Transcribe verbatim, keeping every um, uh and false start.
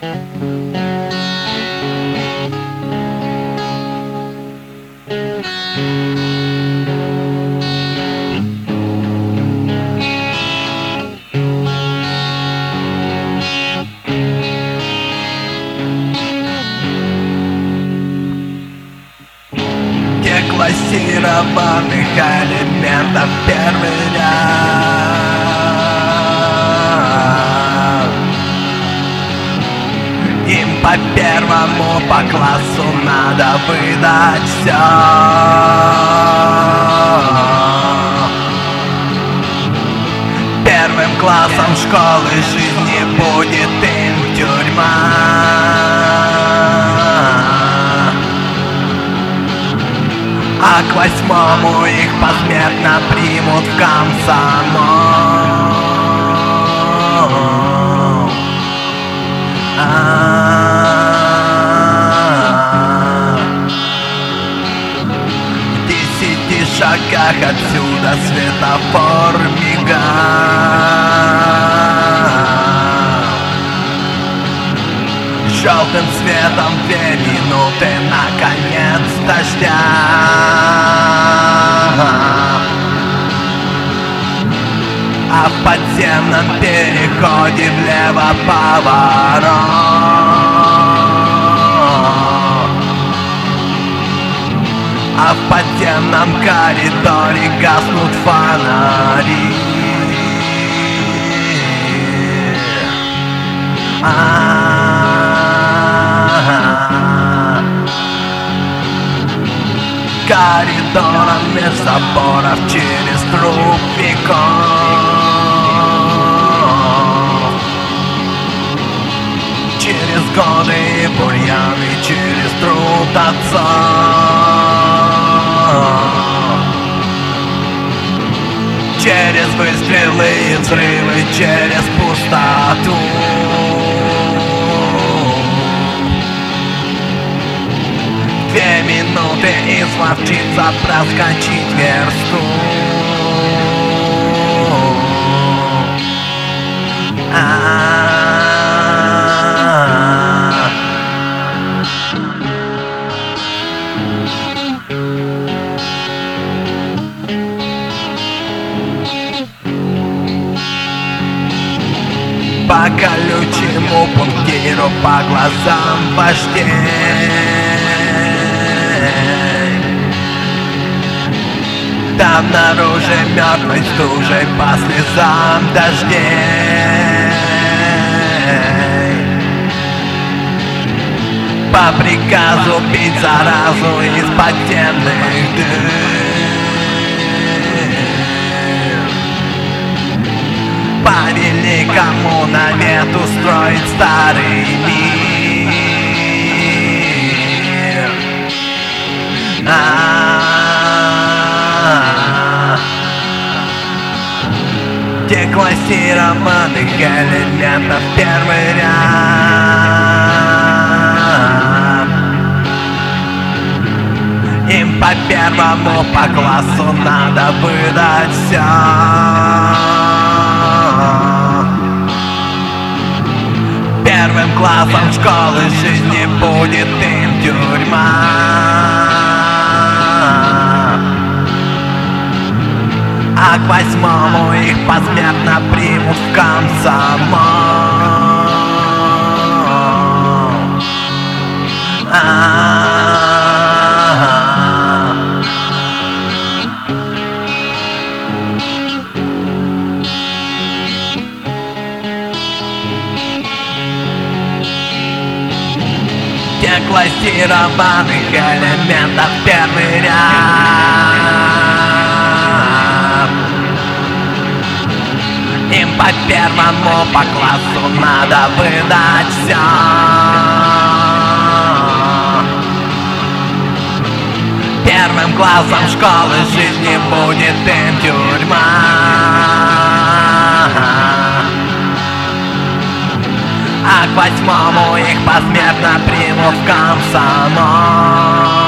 Деклассированных элементов первый ряд. Им по первому по классу надо выдать все. Первым классом школы жизни будет им тюрьма. А к восьмому их посмертно примут в комсомол. В десяти шагах отсюда светофор мигал. Желтым светом две минуты на конец дождя. А в подземном переходе влево поворот. А в подземном коридоре гаснут фонари. Коридором меж заборов через труп веков. Через годы и бурьяны, через труд отцов. Через выстрелы и взрывы, через пустоту. Две минуты изловчиться, проскочить версту. А-а-а. По колючему пунктиру, по глазам вождей. Там наружу мертвой стужей, по слезам дождей. По приказу бить заразу из подземных дыр. По великому навету строить старый мир. А-а-а. Деклассированных элементов первый ряд. Им по первому по классу надо выдать все. Первым классом школы жизни будет им тюрьма. А к восьмому их посмертно примут в комсомол. А-а-а. Деклассированных элементов первый ряд. Им по первому по классу надо выдать все. Первым классом школы жизни будет им тюрьма. А к восьмому их посмертно примут в комсомол.